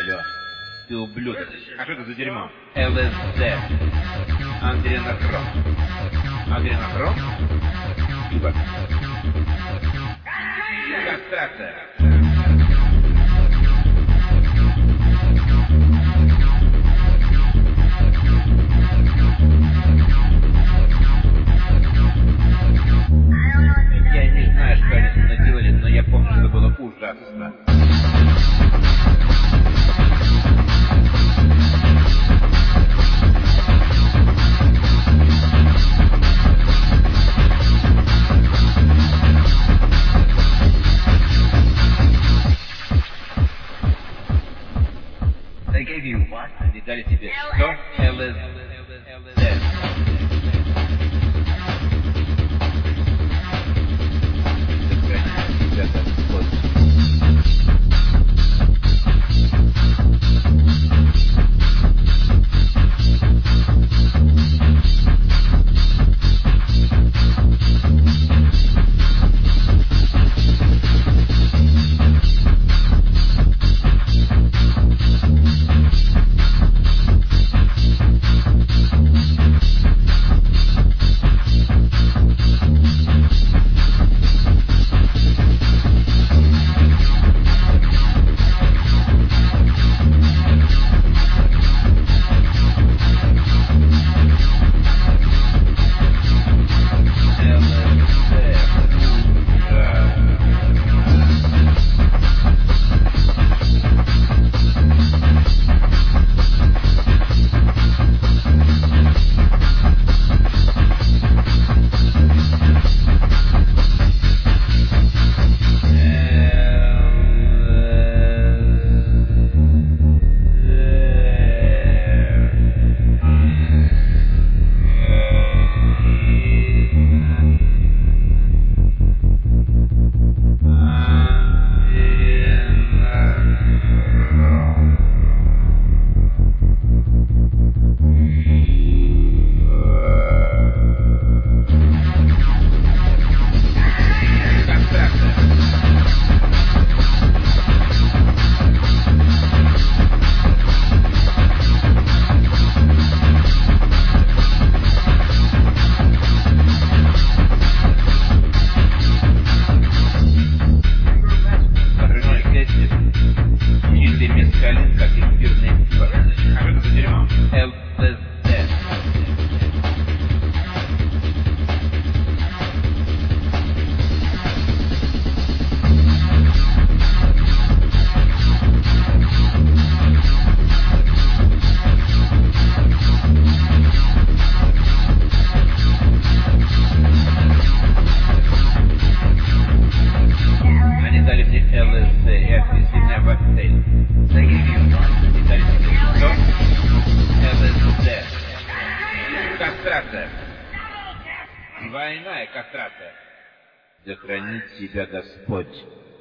тебя. Ты ублюдок. А что это за дерьмо? ЛСД. Адренохром. Адренохром? Ибо. Кастрация. Я не знаю, что они со мной делали, но я помню, что было ужасно. They gave you what? Они дали тебе что? ЛСД. Кастрация. Двойная кастрация. Да хранит тебя Господь.